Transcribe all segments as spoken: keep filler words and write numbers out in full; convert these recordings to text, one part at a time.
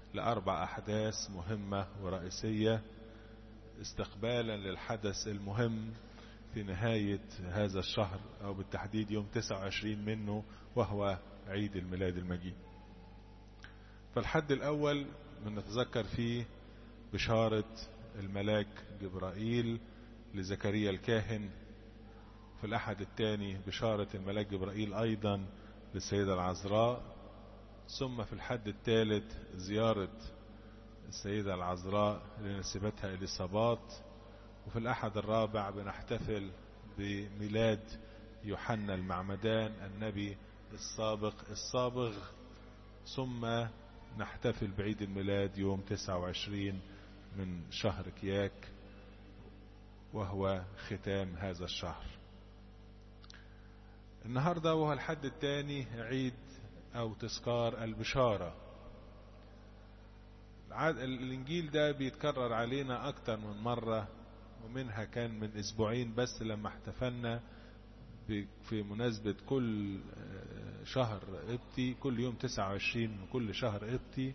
لأربع أحداث مهمة ورئيسية استقبالا للحدث المهم في نهاية هذا الشهر، أو بالتحديد يوم تسعة وعشرين منه، وهو عيد الميلاد المجيد. فالحد الأول بنتذكر فيه بشارة الملاك جبرائيل لزكريا الكاهن. في الأحد الثاني بشارة الملاك جبرائيل أيضا للسيدة العذراء. ثم في الحد الثالث زيارة السيدة العذراء لنسبتها إليصابات. وفي الأحد الرابع بنحتفل بميلاد يوحنا المعمدان النبي السابق الصابغ. ثم نحتفل بعيد الميلاد يوم تسعة وعشرين من شهر كياك، وهو ختام هذا الشهر. النهاردة وهو الحد الثاني عيد أو تذكار البشارة. الإنجيل ده بيتكرر علينا أكتر من مرة، ومنها كان من أسبوعين بس لما احتفلنا في مناسبة كل شهر قبطي، كل يوم تسعة وعشرين من كل شهر قبطي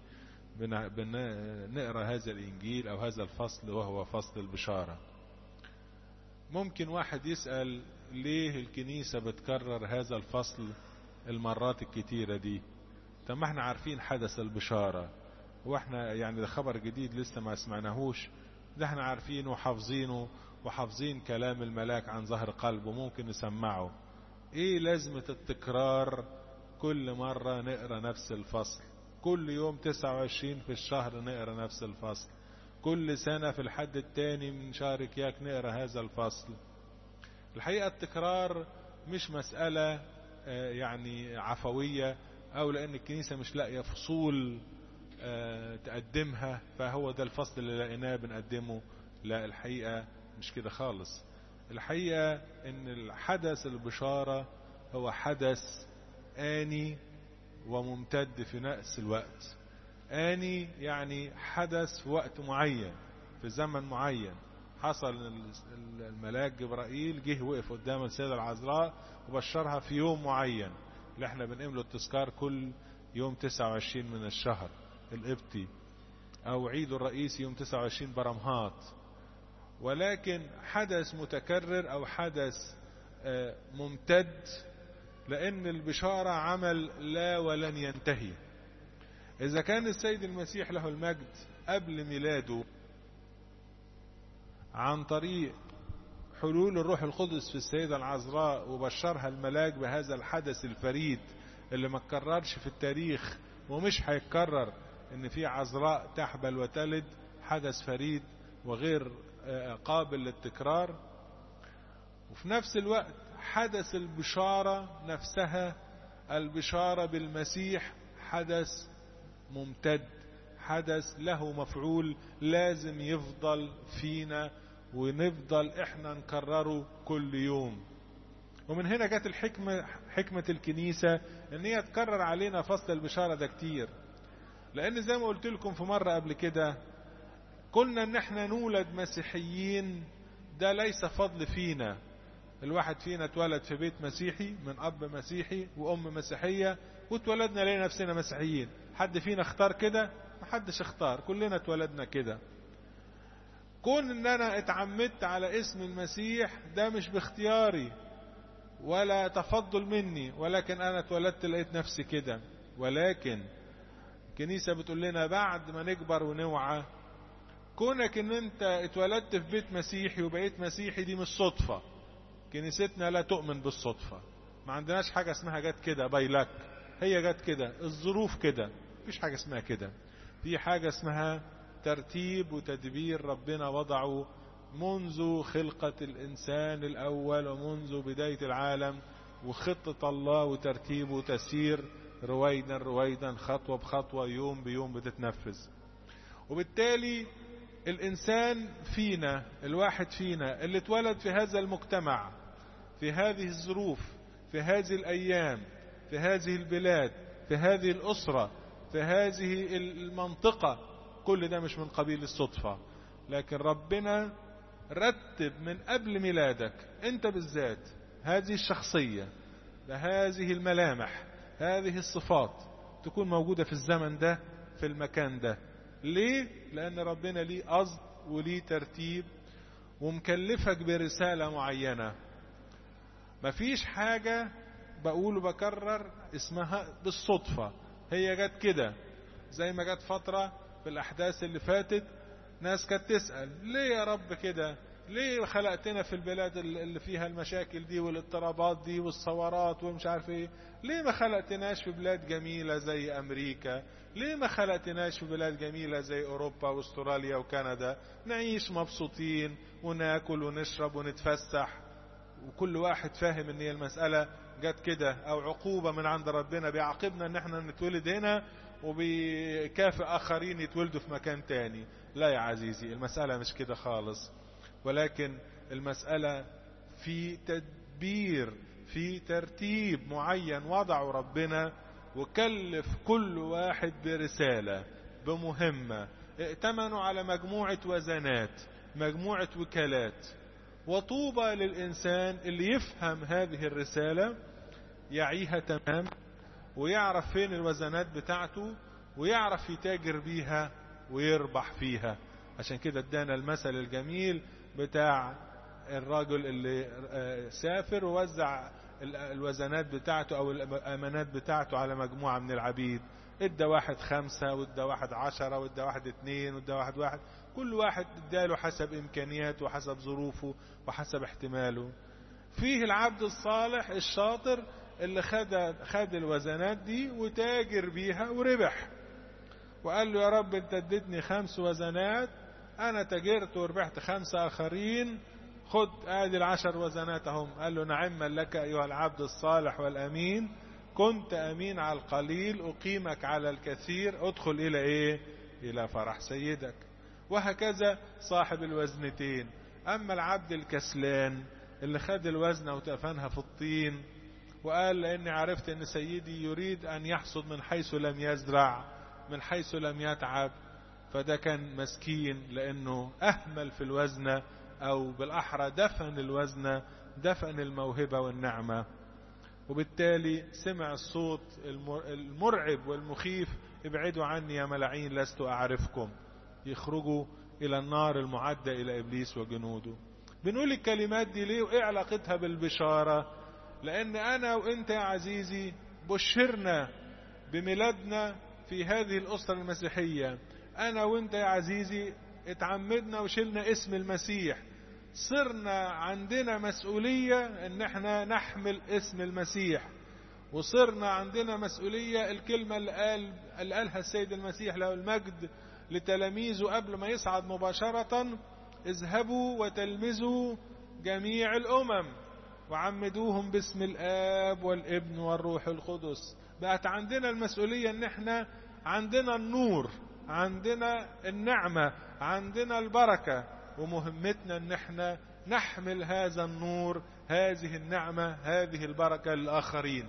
بنقرأ هذا الإنجيل أو هذا الفصل، وهو فصل البشارة. ممكن واحد يسأل ليه الكنيسة بتكرر هذا الفصل المرات الكتيرة دي؟ طب ما احنا عارفين حدث البشارة، واحنا يعني ده خبر جديد لسه ما سمعناهوش، ده احنا عارفينه وحافظينه وحافظين كلام الملاك عن ظهر قلب وممكن نسمعه. ايه لازمة التكرار؟ كل مرة نقرأ نفس الفصل، كل يوم تسعة وعشرين في الشهر نقرأ نفس الفصل، كل سنة في الحد الثاني من شهر كياك نقرأ هذا الفصل. الحقيقة التكرار مش مسألة يعني عفوية، او لان الكنيسة مش لاقية فصول تقدمها فهو ده الفصل اللي لقيناه بنقدمه. لا، الحقيقة مش كده خالص. الحقيقة ان الحدث البشارة هو حدث آني وممتد في نفس الوقت. آني يعني حدث في وقت معين في زمن معين. حصل الملاك جبرائيل جه وقف قدام السيدة العذراء وبشرها في يوم معين اللي احنا بنقيم له التذكار كل يوم تسعة وعشرين من الشهر القبطي، او عيد الرئيسي يوم تسعة وعشرين برمهات. ولكن حدث متكرر او حدث ممتد، لان البشارة عمل لا ولن ينتهي. اذا كان السيد المسيح له المجد قبل ميلاده عن طريق حلول الروح القدس في السيدة العذراء وبشرها الملاك بهذا الحدث الفريد اللي ما اتكررش في التاريخ ومش هيتكرر، ان في عذراء تحبل وتلد، حدث فريد وغير قابل للتكرار. وفي نفس الوقت حدث البشارة نفسها، البشارة بالمسيح، حدث ممتد، حدث له مفعول لازم يفضل فينا ونفضل احنا نكرره كل يوم. ومن هنا جت الحكمة، حكمة الكنيسة ان هي تكرر علينا فصل البشارة ده كتير. لان زي ما قلت لكم في مرة قبل كده، قلنا ان احنا نولد مسيحيين ده ليس فضل فينا. الواحد فينا اتولد في بيت مسيحي من اب مسيحي وام مسيحية واتولدنا لنا نفسنا مسيحيين. حد فينا اختار كده؟ محدش اختار، كلنا اتولدنا كده. كون ان انا اتعمدت على اسم المسيح ده مش باختياري ولا تفضل مني، ولكن انا اتولدت لقيت نفسي كده. ولكن الكنيسة بتقول لنا بعد ما نكبر ونوعى، كونك ان انت اتولدت في بيت مسيحي وبقيت مسيحي دي مش صدفة. كنيستنا لا تؤمن بالصدفة، ما عندناش حاجة اسمها جت كده بايلك، هي جت كده، الظروف كده، مفيش حاجة اسمها كده. في حاجة اسمها ترتيب وتدبير ربنا وضعه منذ خلقة الإنسان الأول ومنذ بداية العالم، وخطة الله وترتيبه تسير رويدا رويدا خطوة بخطوة يوم بيوم بتتنفذ. وبالتالي الإنسان فينا، الواحد فينا اللي اتولد في هذا المجتمع، في هذه الظروف، في هذه الأيام، في هذه البلاد، في هذه الأسرة، في هذه المنطقة، كل ده مش من قبيل الصدفة. لكن ربنا رتب من قبل ميلادك انت بالذات هذه الشخصية بهذه الملامح، هذه الصفات تكون موجودة في الزمن ده في المكان ده. ليه؟ لأن ربنا ليه قصد وليه ترتيب ومكلفك برسالة معينة. مفيش حاجة بقول وبكرر اسمها بالصدفة، هي جت كده. زي ما جت فترة في الأحداث اللي فاتت ناس كانت تسأل ليه يا رب كده؟ ليه خلقتنا في البلاد اللي فيها المشاكل دي والاضطرابات دي والثورات ومش عارف ايه؟ ليه ما خلقتناش في بلاد جميلة زي أمريكا؟ ليه ما خلقتناش في بلاد جميلة زي أوروبا واستراليا وكندا، نعيش مبسوطين وناكل ونشرب ونتفسح؟ وكل واحد فاهم ان هي المسألة جت كده، او عقوبة من عند ربنا بيعاقبنا ان احنا نتولد هنا وبيكافئ اخرين يتولدوا في مكان تاني. لا يا عزيزي، المسألة مش كده خالص، ولكن المسألة في تدبير، في ترتيب معين وضعه ربنا، وكلف كل واحد برسالة بمهمة، ائتمنوا على مجموعة وزنات، مجموعة وكالات. وطوبى للإنسان اللي يفهم هذه الرسالة، يعيها تمام، ويعرف فين الوزنات بتاعته، ويعرف يتاجر بيها ويربح فيها. عشان كده ادانا المثل الجميل بتاع الراجل اللي سافر ووزع الوزنات بتاعته او الامانات بتاعته على مجموعة من العبيد. ادى واحد خمسة وادى واحد عشرة وادى واحد اتنين وادى واحد واحد، كل واحد اداله حسب امكانياته وحسب ظروفه وحسب احتماله. فيه العبد الصالح الشاطر اللي خد خد الوزنات دي وتاجر بيها وربح، وقال له يا رب انت اديتني خمس وزنات، انا تاجرت وربحت خمسة اخرين، خد ادي العشر وزنات اهم. قال له نعما لك ايها العبد الصالح والامين، كنت امين على القليل اقيمك على الكثير، ادخل الى ايه؟ الى فرح سيدك. وهكذا صاحب الوزنتين. اما العبد الكسلان اللي خد الوزنة وتفنها في الطين وقال لاني عرفت ان سيدي يريد ان يحصد من حيث لم يزرع، من حيث لم يتعب، فده كان مسكين لانه اهمل في الوزنة، او بالاحرى دفن الوزنة، دفن الموهبة والنعمة. وبالتالي سمع الصوت المرعب والمخيف ابعدوا عني يا ملاعين لست اعرفكم، يخرجوا الى النار المعدة الى ابليس وجنوده. بنقول الكلمات دي ليه وايه علاقتها بالبشارة؟ لان انا وانت يا عزيزي بشرنا بميلادنا في هذه الاسرة المسيحية. انا وانت يا عزيزي اتعمدنا وشلنا اسم المسيح، صرنا عندنا مسؤولية ان احنا نحمل اسم المسيح، وصرنا عندنا مسؤولية. الكلمة اللي قال اللي قالها السيد المسيح له المجد لتلاميذه قبل ما يصعد مباشرة: اذهبوا وتلمذوا جميع الامم وعمدوهم باسم الاب والابن والروح القدس. بقت عندنا المسؤولية ان احنا عندنا النور، عندنا النعمة، عندنا البركة، ومهمتنا ان احنا نحمل هذا النور، هذه النعمة، هذه البركة للآخرين.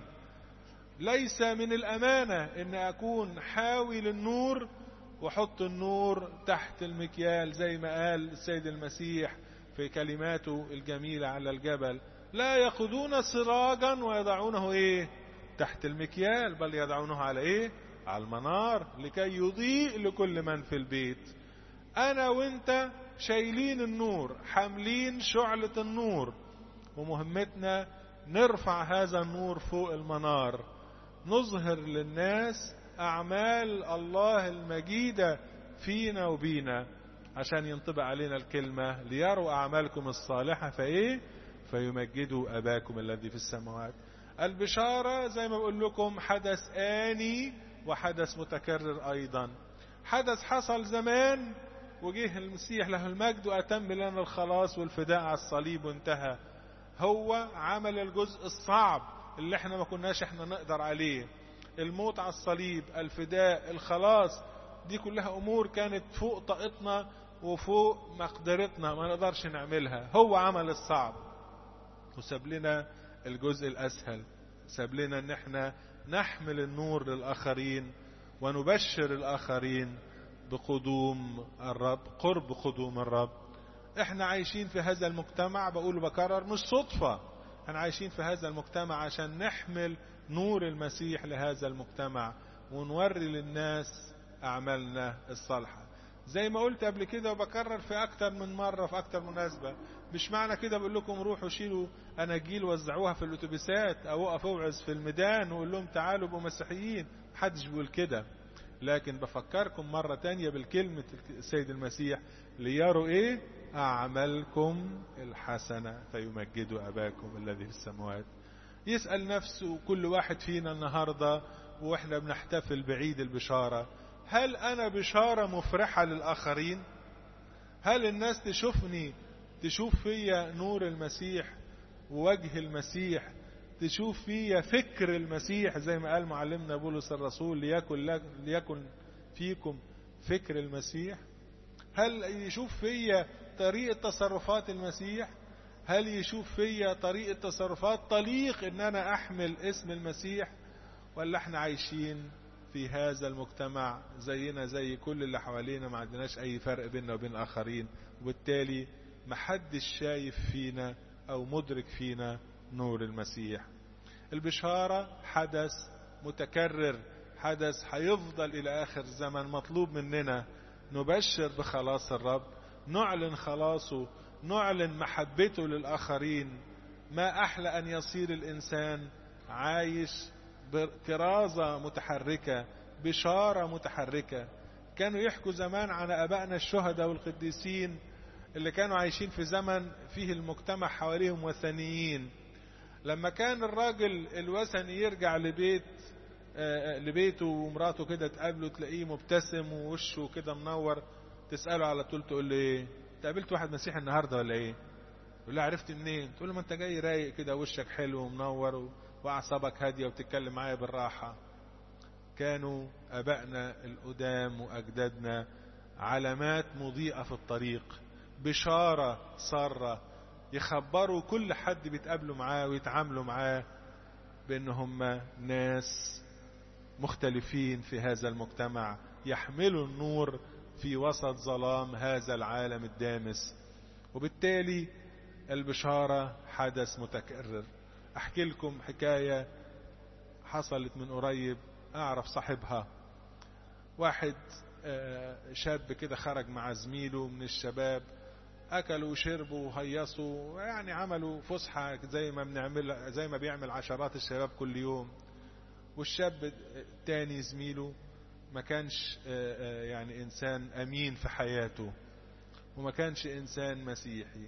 ليس من الأمانة ان اكون حاوي للنور وحط النور تحت المكيال زي ما قال السيد المسيح في كلماته الجميلة على الجبل: لا يأخذون سراجا ويضعونه ايه؟ تحت المكيال، بل يضعونه على ايه؟ على المنار لكي يضيء لكل من في البيت. انا وانت شايلين النور، حاملين شعلة النور، ومهمتنا نرفع هذا النور فوق المنار، نظهر للناس اعمال الله المجيدة فينا وبينا، عشان ينطبق علينا الكلمة: ليروا اعمالكم الصالحة فايه؟ فيمجدوا اباكم الذي في السماوات. البشارة زي ما بقول لكم حدث آني وحدث متكرر ايضا. حدث حصل زمان وجه المسيح له المجد واتم لنا الخلاص والفداء على الصليب وانتهى. هو عمل الجزء الصعب اللي احنا ما كناش احنا نقدر عليه، الموت على الصليب، الفداء، الخلاص، دي كلها امور كانت فوق طاقتنا وفوق مقدرتنا، ما نقدرش نعملها. هو عمل الصعب وساب لنا الجزء الاسهل، ساب لنا ان احنا نحمل النور للاخرين ونبشر الاخرين بقدوم الرب، قرب قدوم الرب. احنا عايشين في هذا المجتمع، بقول بكرر مش صدفة، احنا عايشين في هذا المجتمع عشان نحمل نور المسيح لهذا المجتمع ونوري للناس أعمالنا الصالحة. زي ما قلت قبل كده وبكرر في أكتر من مرة في أكتر مناسبة، مش معنى كده بقول لكم روحوا شيلوا أناجيل وزعوها في الأتوبيسات أو وقف اوعظ في الميدان وقول لهم تعالوا بقوا مسيحيين، محدش بيقول كده. لكن بفكركم مرة تانية بالكلمة السيد المسيح، ليروا إيه؟ أعمالكم الحسنة فيمجدوا أباكم الذي في السماوات. يسأل نفسه كل واحد فينا النهاردة وإحنا بنحتفل بعيد البشارة، هل أنا بشارة مفرحة للآخرين؟ هل الناس تشوفني تشوف فيا نور المسيح ووجه المسيح، تشوف فيا فكر المسيح زي ما قال معلمنا بولس الرسول ليكن, ليكن فيكم فكر المسيح؟ هل يشوف فيا طريقة تصرفات المسيح؟ هل يشوف فيا طريقة تصرفات طليق ان انا احمل اسم المسيح؟ ولا احنا عايشين في هذا المجتمع زينا زي كل اللي حوالينا، ما عندناش اي فرق بيننا وبين الاخرين، وبالتالي محدش شايف فينا او مدرك فينا نور المسيح. البشارة حدث متكرر، حدث هيفضل الى اخر الزمن. مطلوب مننا نبشر بخلاص الرب، نعلن خلاصه، نعلن محبته للآخرين. ما أحلى أن يصير الإنسان عايش بكرازة متحركة، بشارة متحركة. كانوا يحكوا زمان عن أبائنا الشهداء والقديسين اللي كانوا عايشين في زمن فيه المجتمع حواليهم وثنيين. لما كان الراجل الوثني يرجع لبيت لبيته ومراته كده تقابله تلاقيه مبتسم ووشه كده منور، تسأله على طول تقول له ايه؟ تقابلت واحد مسيحي النهارده ولا ايه؟ يقول له عرفت منين؟ تقول له ما انت جاي رايق كده وشك حلو ومنور واعصابك هاديه وبتتكلم معايا بالراحه. كانوا ابائنا القدام واجدادنا علامات مضيئه في الطريق، بشاره ساره، يخبروا كل حد بيتقابلوا معاه ويتعاملوا معاه بان هم ناس مختلفين في هذا المجتمع، يحملوا النور في وسط ظلام هذا العالم الدامس. وبالتالي البشارة حدث متكرر. احكي لكم حكاية حصلت من قريب، اعرف صاحبها. واحد شاب كده خرج مع زميله من الشباب، اكلوا وشربوا وهيصوا، يعني عملوا فسحة زي ما بنعمل زي ما بيعمل عشرات الشباب كل يوم. والشاب التاني زميله ما كانش يعني انسان امين في حياته، وما كانش انسان مسيحي،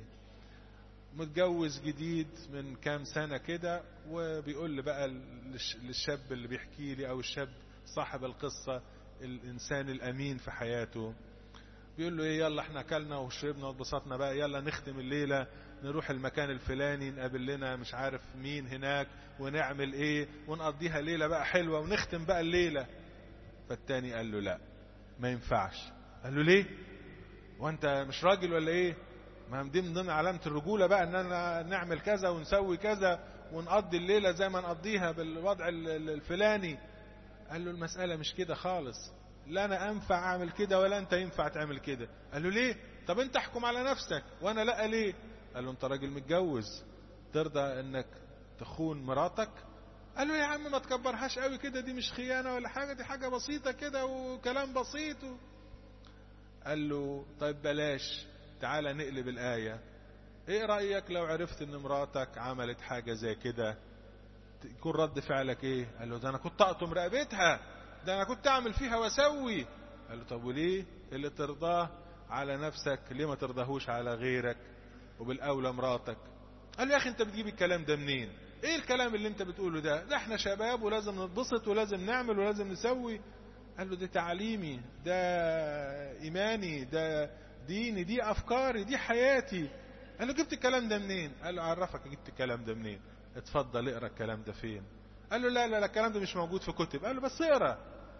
متجوز جديد من كام سنة كده. وبيقول لي بقى للشاب اللي بيحكي لي او الشاب صاحب القصة الانسان الامين في حياته، بيقول له ايه، يلا احنا اكلنا وشربنا واتبسطنا بقى، يلا نختم الليلة نروح المكان الفلاني نقابل لنا مش عارف مين هناك ونعمل ايه ونقضيها ليلة بقى حلوة ونختم بقى الليلة. فالتاني قال له لا ما ينفعش. قال له ليه؟ وانت مش راجل ولا ايه؟ ما دي من ضمن علامة الرجولة بقى اننا نعمل كذا ونسوي كذا ونقضي الليلة زي ما نقضيها بالوضع الفلاني. قال له المسألة مش كده خالص، لا انا انفع اعمل كده ولا انت ينفع تعمل كده. قال له ليه؟ طب انت احكم على نفسك وانا لا ليه؟ قال له انت راجل متجوز، ترضى انك تخون مراتك؟ قال له يا عم ما تكبرهاش قوي كده، دي مش خيانة ولا حاجة، دي حاجة بسيطة كده وكلام بسيط. قال له طيب بلاش، تعالى نقلب الآية. ايه رأيك لو عرفت ان مراتك عملت حاجة زي كده يكون رد فعلك ايه؟ قال له ده انا كنت اقطم رقبتها، ده انا كنت اعمل فيها واسوي. قال له طب وليه اللي ترضاه على نفسك ليه ما ترضاهوش على غيرك وبالاولى مراتك؟ قال له يا اخي انت بتجيب الكلام ده منين؟ ايه الكلام اللي انت بتقوله ده؟ ده احنا شباب ولازم نتبسط ولازم نعمل ولازم نسوي. قال له ده تعليمي، ده ايماني، ده ديني، دي افكاري، دي حياتي. قال له جبت الكلام ده منين؟ قال له اعرفك جبت الكلام ده منين، اتفضل اقرا الكلام ده فين. قال له لا لا لا الكلام ده مش موجود في كتب. قال له بس اقرا.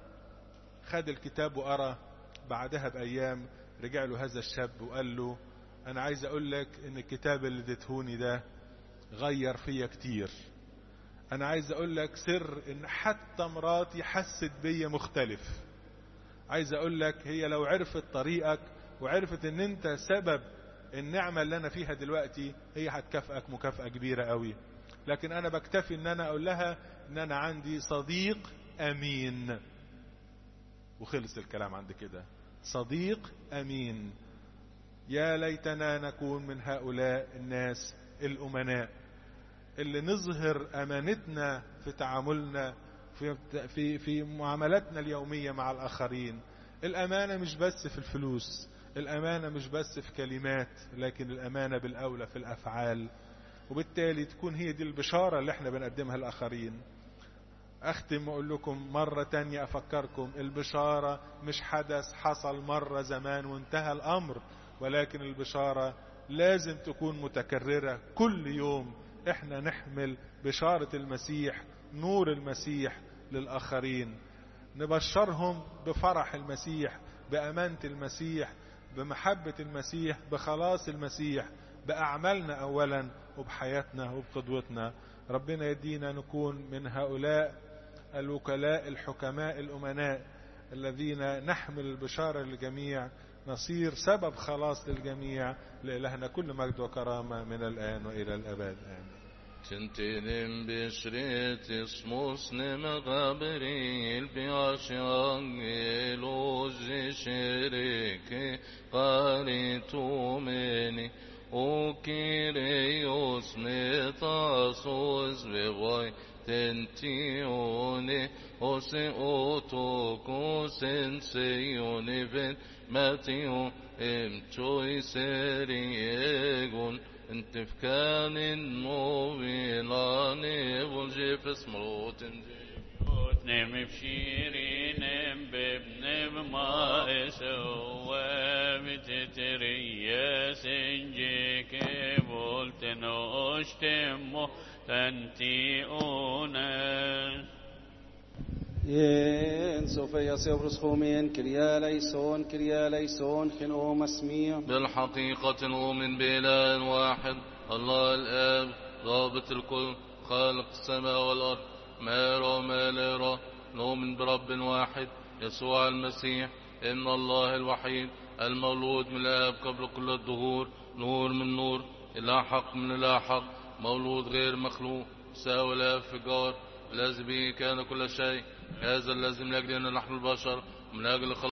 خد الكتاب وقرا. بعدها بايام رجع له هذا الشاب وقال له انا عايز اقول لك ان الكتاب اللي اديتهوني ده غير فيا كتير. انا عايز اقول لك سر ان حتى مراتي حست بيا مختلف. عايز اقول لك هي لو عرفت طريقك وعرفت ان انت سبب النعمة اللي انا فيها دلوقتي هي هتكافئك مكافأة كبيرة قوي. لكن انا بكتفي ان انا اقول لها ان انا عندي صديق امين. وخلص الكلام عند كده. صديق أمين. يا ليتنا نكون من هؤلاء الناس الأمناء اللي نظهر أمانتنا في تعاملنا في, في, في معاملاتنا اليومية مع الآخرين. الأمانة مش بس في الفلوس، الأمانة مش بس في كلمات، لكن الأمانة بالأولى في الأفعال، وبالتالي تكون هي دي البشارة اللي احنا بنقدمها للآخرين. أختم وأقول لكم مرة تانية أفكركم، البشارة مش حدث حصل مرة زمان وانتهى الأمر، ولكن البشارة لازم تكون متكررة كل يوم. احنا نحمل بشارة المسيح، نور المسيح للآخرين، نبشرهم بفرح المسيح، بأمانة المسيح، بمحبة المسيح، بخلاص المسيح، بأعمالنا أولا وبحياتنا وبقدوتنا. ربنا يدينا نكون من هؤلاء الوكلاء الحكماء الأمناء الذين نحمل البشارة للجميع، نصير سبب خلاص للجميع. لإلهنا كل مجد وكرامة من الآن وإلى الأبد آمين. Tintinim bishrit ismus nem gabriel biashangel ozi shereke qaritumeni o kireos metasos vegoy tentione ose otoko senseione ven matio emchoi seriegon انت في كان مويلاني والجيف اسمروت نم بشيرين بابن ما سوى بتتريا سنجيك بولتن اشتمو تنتي اونس ين سوفيا سيبرس خومين كريا ليسون كريا ليسون خنو مسميع. بالحقيقة نؤمن بإله واحد الله الآب ضابط الكل خالق السماء والأرض ما يرى وما لا يرى. نؤمن برب واحد يسوع المسيح ابن الله الوحيد المولود من الآب قبل كل الدهور، نور من نور، إله حق من إله حق، مولود غير مخلوق، ساوي لا فجار، الذي به كان كل شيء. هذا الذي من أجلنا نحن البشر من أجل